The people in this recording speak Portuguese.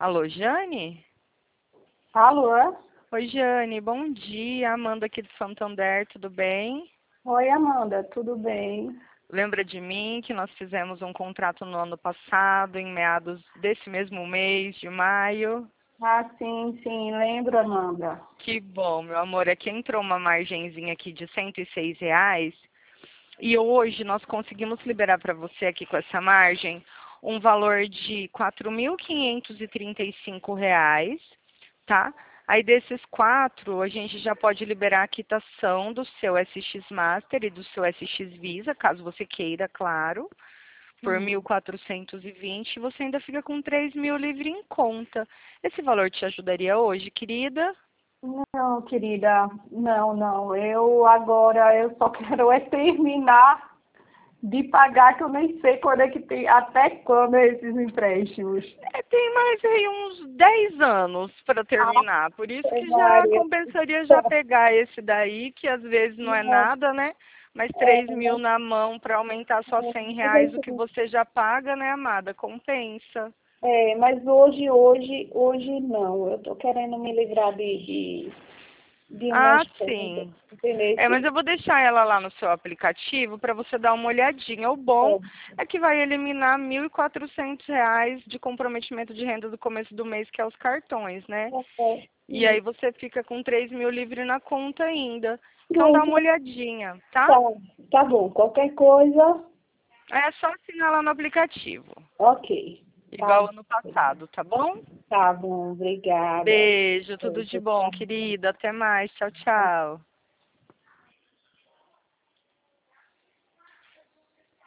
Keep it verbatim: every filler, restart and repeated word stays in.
Alô, Jane? Alô? Oi, Jane, bom dia. Amanda aqui do Santander, tudo bem? Oi, Amanda, tudo bem? Lembra de mim que nós fizemos um contrato no ano passado, em meados desse mesmo mês, de maio? Ah, sim, sim, lembro, Amanda. Que bom, meu amor. Aqui entrou uma margenzinha aqui de cento e seis reais e hoje nós conseguimos liberar para você aqui com essa margem um valor de quatro mil quinhentos e trinta e cinco reais, tá? Aí desses quatro, a gente já pode liberar a quitação do seu S X Master e do seu S X Visa, caso você queira, claro, por Hum. mil quatrocentos e vinte, você ainda fica com três mil livre em conta. Esse valor te ajudaria hoje, querida? Não, querida, não, não. Eu agora eu só quero é terminar de pagar, que eu nem sei quando é que tem, até quando é esses empréstimos. É, tem mais aí uns dez anos para Ah, terminar, por isso que já Maria. compensaria já pegar esse daí, que às vezes não é Não, nada, né? Mas é, três mil na mão para aumentar só cem reais, o que você já paga, né, amada? Compensa. é, mas hoje, hoje, hoje não. Eu tô querendo me livrar de, de, de Ah, umas coisas, sim. entendeu? É, mas eu vou deixar ela lá no seu aplicativo para você dar uma olhadinha. O bom é que vai eliminar mil e quatrocentos reais de comprometimento de renda do começo do mês, que é os cartões, né? É, E aí você fica com três mil livre na conta ainda. Então dá uma pronto, olhadinha, tá? tá, tá bom. Qualquer coisa, É só assinar lá no aplicativo. ok. Tá, Igual ano passado, tá bom? tá bom, obrigada. Beijo, tudo de bom, querida. Até mais. Tchau, tchau.